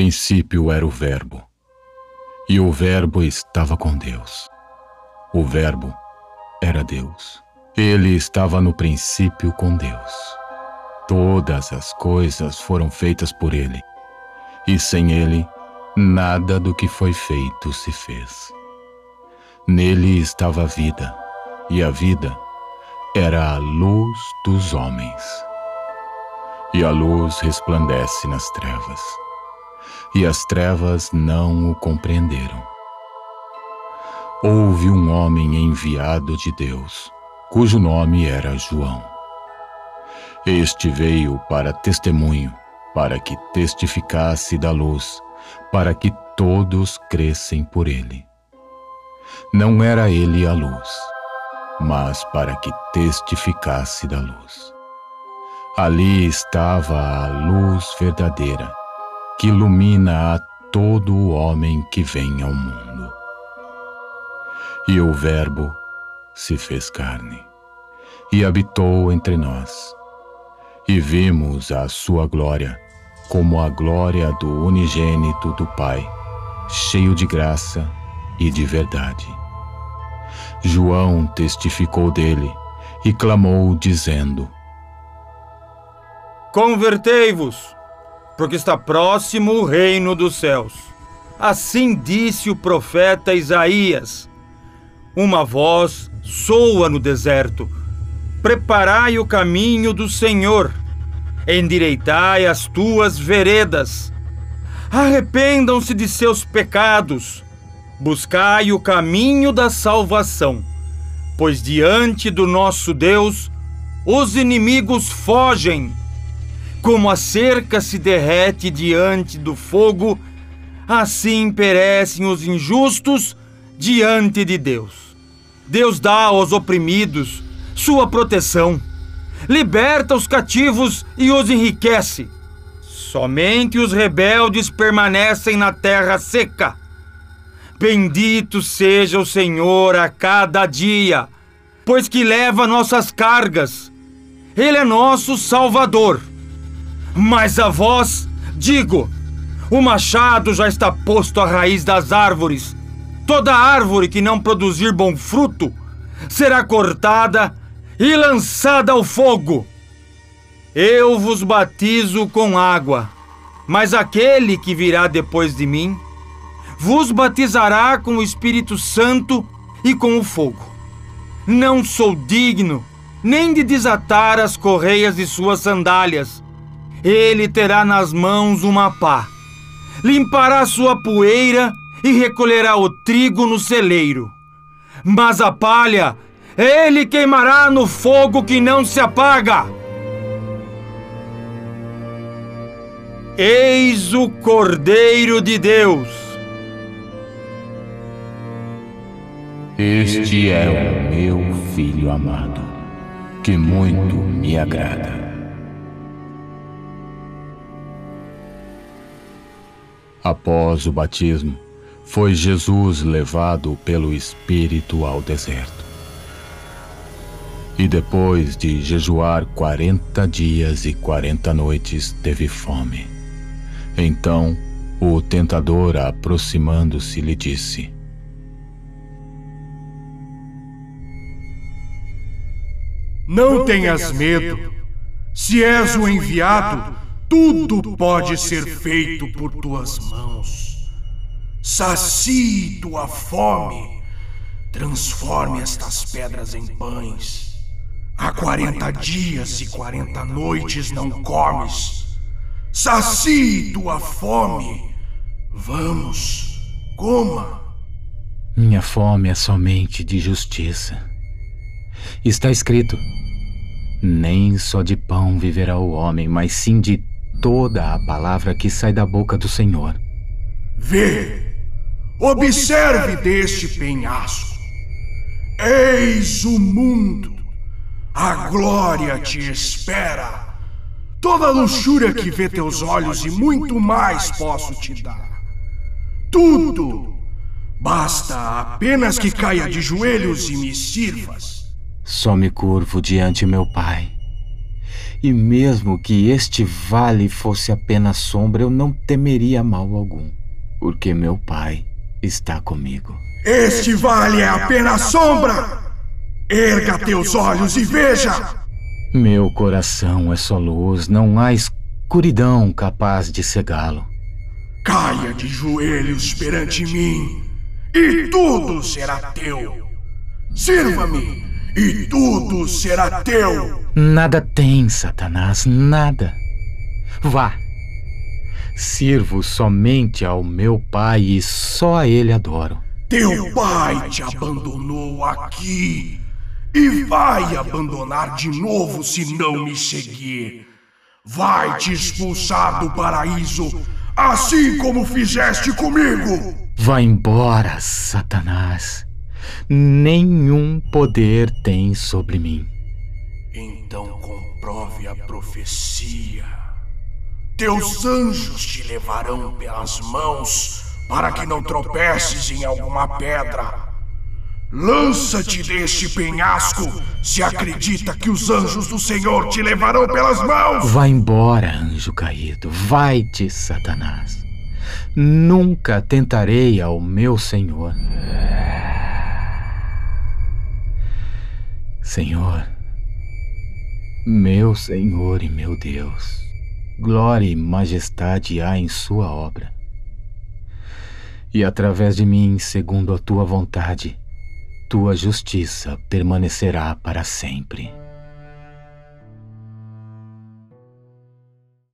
princípio era o Verbo, e o Verbo estava com Deus. O Verbo era Deus. Ele estava no princípio com Deus. Todas as coisas foram feitas por ele, e sem ele, nada do que foi feito se fez. Nele estava a vida, e a vida era a luz dos homens. E a luz resplandece nas trevas, e as trevas não o compreenderam. Houve um homem enviado de Deus, cujo nome era João. Este veio para testemunho, para que testificasse da luz, para que todos crescem por ele. Não era ele a luz, mas para que testificasse da luz. Ali estava a luz verdadeira, que ilumina a todo o homem que vem ao mundo. E o Verbo se fez carne, e habitou entre nós. E vimos a sua glória, como a glória do unigênito do Pai, cheio de graça e de verdade. João testificou dele e clamou, dizendo: Convertei-vos, porque está próximo o reino dos céus. Assim disse o profeta Isaías. Uma voz soa no deserto: preparai o caminho do Senhor, endireitai as tuas veredas. Arrependam-se de seus pecados, buscai o caminho da salvação, pois diante do nosso Deus os inimigos fogem. Como a cerca se derrete diante do fogo, assim perecem os injustos diante de Deus. Deus dá aos oprimidos sua proteção, liberta os cativos e os enriquece. Somente os rebeldes permanecem na terra seca. Bendito seja o Senhor a cada dia, pois que leva nossas cargas. Ele é nosso Salvador. Mas a vós digo: o machado já está posto à raiz das árvores. Toda árvore que não produzir bom fruto será cortada e lançada ao fogo. Eu vos batizo com água, mas aquele que virá depois de mim vos batizará com o Espírito Santo e com o fogo. Não sou digno nem de desatar as correias de suas sandálias. Ele terá nas mãos uma pá, limpará sua poeira e recolherá o trigo no celeiro. Mas a palha ele queimará no fogo que não se apaga. Eis o Cordeiro de Deus. Este é o meu Filho amado, que muito me agrada. Após o batismo, foi Jesus levado pelo Espírito ao deserto. E depois de jejuar 40 dias e 40 noites, teve fome. Então, o tentador, aproximando-se, lhe disse: Não tenhas medo. Se és o enviado, tudo pode ser feito por tuas mãos. Sacie tua fome. Transforme estas pedras em pães. Há 40 dias e 40 noites não comes. Sacie tua fome. Vamos, coma. Minha fome é somente de justiça. Está escrito: nem só de pão viverá o homem, mas sim de toda a palavra que sai da boca do Senhor. Vê, observe deste penhasco. Eis o mundo. A glória te espera. Toda a luxúria que vê teus olhos e muito mais posso te dar. Tudo. Basta apenas que caia de joelhos e me sirvas. Só me curvo diante meu Pai, E mesmo que este vale fosse apenas sombra, eu não temeria mal algum, porque meu Pai está comigo. Este vale é apenas sombra! Erga teus olhos e veja! Meu coração é só luz, não há escuridão capaz de cegá-lo. Caia de joelhos perante mim, e tudo será teu. Sirva-me, e tudo será teu. Nada tem, Satanás, nada. Vá. Sirvo somente ao meu Pai e só a Ele adoro. Teu pai te abandonou aqui e vai abandonar de novo se não me seguir. Vai te expulsar do paraíso, assim como fizeste comigo. Vá embora, Satanás. Nenhum poder tem sobre mim. Então comprove a profecia. Teus anjos te levarão pelas mãos para que não tropeces em alguma pedra. Lança-te deste penhasco se acredita que os anjos do Senhor te levarão pelas mãos. Vá embora, anjo caído. Vai-te, Satanás. Nunca tentarei ao meu Senhor. Senhor e meu Deus, glória e majestade há em sua obra. E através de mim, segundo a tua vontade, tua justiça permanecerá para sempre.